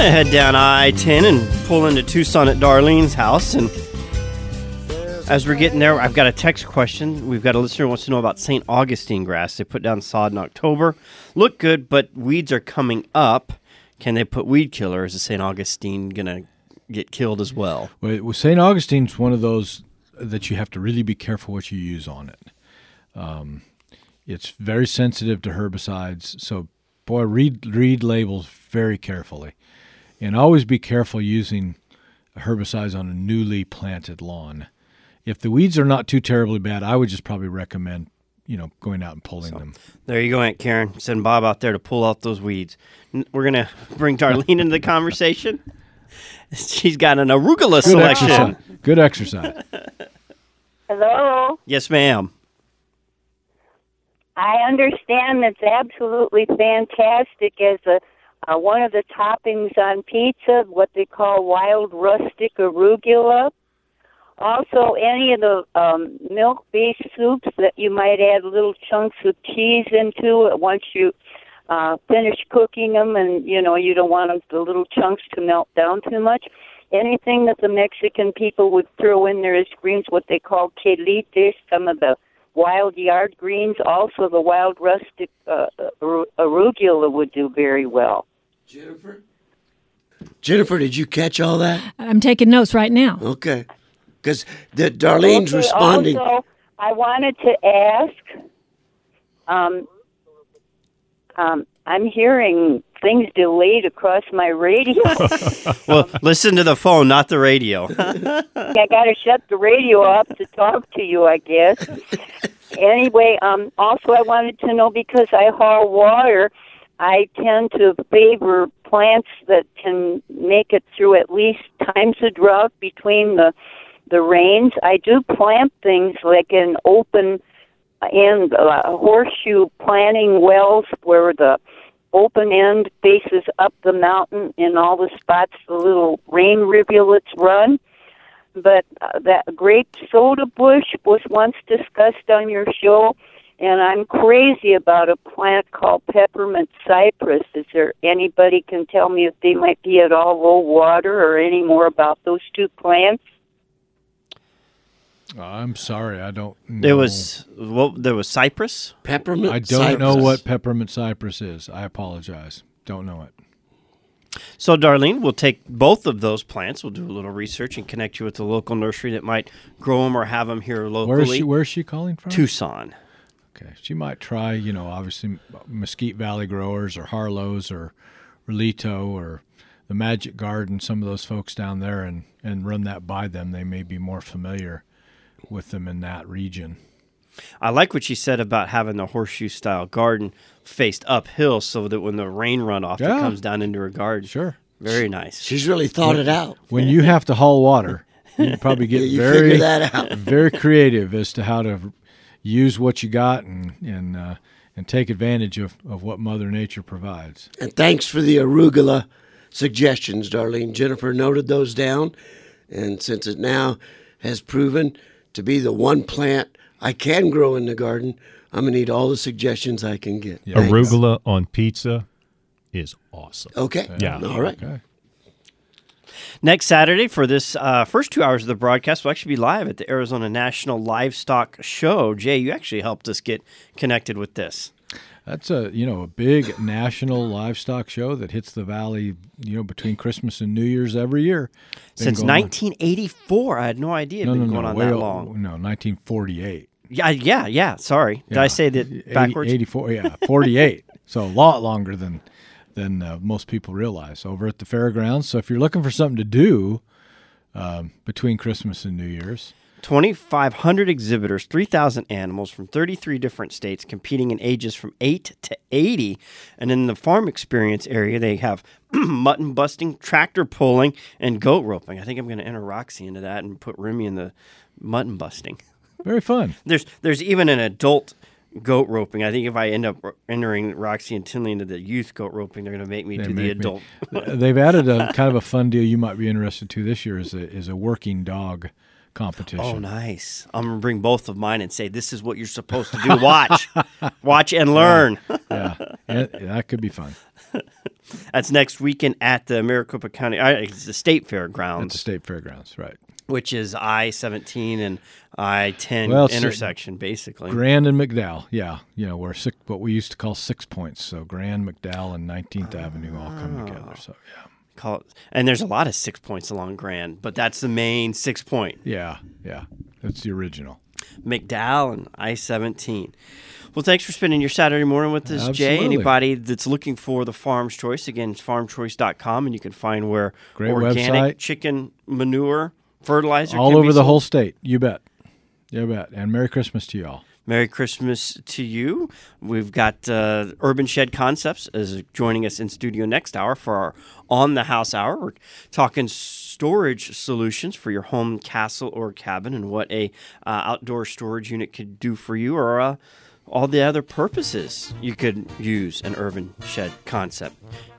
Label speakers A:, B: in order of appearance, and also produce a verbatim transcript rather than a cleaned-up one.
A: going to head down I ten and pull into Tucson at Darlene's house. And as we're getting there, I've got a text question. We've got a listener who wants to know about Saint Augustine grass. They put down sod in October. Look good, but weeds are coming up. Can they put weed killer? Is the Saint Augustine going to get killed as well?
B: Well, Saint Augustine's one of those that you have to really be careful what you use on it. Um, it's very sensitive to herbicides, so boy, read read labels very carefully, and always be careful using herbicides on a newly planted lawn. If the weeds are not too terribly bad, I would just probably recommend, you know, going out and pulling so, them.
A: There you go, Aunt Karen. Send Bob out there to pull out those weeds. We're going to bring Darlene into the conversation. She's got an arugula
B: Good
A: selection.
B: Exercise. Good exercise.
C: Hello?
A: Yes, ma'am.
C: I understand it's absolutely fantastic as a uh, one of the toppings on pizza, what they call wild rustic arugula. Also, any of the um, milk-based soups that you might add little chunks of cheese into once you uh, finish cooking them, and, you know, you don't want them, the little chunks to melt down too much. Anything that the Mexican people would throw in there as greens, what they call quelites, some of the wild yard greens, also the wild rustic uh, arugula would do very well.
D: Jennifer? Jennifer, did you catch all that?
E: I'm taking notes right now.
D: Okay. Because Darlene's
C: okay,
D: responding.
C: Also, I wanted to ask, um, um, I'm hearing things delayed across my radio.
A: Well, listen to the phone, not the radio.
C: I got to shut the radio off to talk to you, I guess. Anyway, um, also I wanted to know, because I haul water, I tend to favor plants that can make it through at least times of drought between the the rains. I do plant things like an open end, uh, horseshoe planting wells where the open end faces up the mountain in all the spots the little rain rivulets run. But uh, that grape soda bush was once discussed on your show, and I'm crazy about a plant called peppermint cypress. Is there anybody can tell me if they might be at all low water or any more about those two plants?
B: I'm sorry, I don't know.
A: There was well, there was cypress.
D: Peppermint
B: I don't
D: cypress.
B: know what peppermint cypress is. I apologize. Don't know it.
A: So, Darlene, we'll take both of those plants. We'll do a little research and connect you with the local nursery that might grow them or have them here locally.
B: Where is she, where is she calling from?
A: Tucson.
B: Okay. She might try, you know, obviously Mesquite Valley Growers or Harlow's or Relito or the Magic Garden, some of those folks down there, and, and run that by them. They may be more familiar with them in that region.
A: I like what she said about having the horseshoe-style garden faced uphill so that when the rain runoff
B: Yeah.
A: it comes down into her garden.
B: Sure.
A: Very nice.
D: She's really thought it out.
B: When you have to haul water, you probably get
D: Yeah, you
B: very
D: figure that out.
B: very creative as to how to use what you got and and uh, and take advantage of, of what Mother Nature provides.
D: And thanks for the arugula suggestions, Darlene. Jennifer noted those down, and since it now has proven to be the one plant I can grow in the garden, I'm going to need all the suggestions I can get.
B: Yeah.
F: Arugula on pizza is awesome.
D: Okay.
F: Yeah.
D: All right.
B: Okay.
A: Next Saturday for this uh, first two hours of the broadcast, we'll actually be live at the Arizona National Livestock Show. Jay, you actually helped us get connected with this.
B: That's a you know a big national livestock show that hits the valley you know between Christmas and New Year's every year. Been
A: Since
B: going on-
A: nineteen eighty-four, I had no idea it had
B: no,
A: been
B: no,
A: going
B: no,
A: on
B: way
A: that
B: o-
A: long.
B: No, nineteen forty-eight.
A: Yeah, yeah, yeah. Sorry. Did I say that backwards?
B: eighty, eighty-four, yeah, forty-eight. So a lot longer than than uh, most people realize over at the fairgrounds. So if you're looking for something to do um, between Christmas and New Year's,
A: twenty-five hundred exhibitors, three thousand animals from thirty-three different states competing in ages from eight to eighty. And in the farm experience area, they have mutton busting, tractor pulling, and goat roping. I think I'm going to enter Roxy into that and put Remy in the mutton busting.
B: very fun.
A: There's there's even an adult goat roping. I think if I end up entering Roxy and Tinley into the youth goat roping, they're going to make me
B: They
A: do the
B: make me-
A: adult.
B: They've added a kind of a fun deal you might be interested to this year is a is a working dog competition.
A: Oh, nice. I'm going to bring both of mine and say, this is what you're supposed to do. Watch. Watch and learn.
B: Yeah, and that could be fun.
A: That's next weekend at the Maricopa County, uh, it's the State Fairgrounds.
B: At the State Fairgrounds, right.
A: Which is I seventeen and I ten
B: well,
A: intersection, basically.
B: Grand and McDowell, yeah. You know, we're six, what we used to call six points. So Grand, McDowell, and nineteenth Avenue all come together. So, yeah.
A: Call it, and there's a lot of six points along Grand, but that's the main six point.
B: Yeah, yeah. That's the original.
A: McDowell and I seventeen. Well, thanks for spending your Saturday morning with us,
B: Absolutely.
A: Jay. Anybody that's looking for the Farm's Choice, again, it's farm choice dot com, and you can find where
B: Great
A: organic
B: website.
A: chicken manure, fertilizer
B: all
A: can
B: over
A: be
B: the
A: sold.
B: whole state. You bet. You bet. And Merry Christmas to y'all.
A: Merry Christmas to you. We've got uh, Urban Shed Concepts is joining us in studio next hour for our On the House Hour. We're talking storage solutions for your home, castle, or cabin, and what a uh, outdoor storage unit could do for you, or uh, all the other purposes you could use an Urban Shed Concept.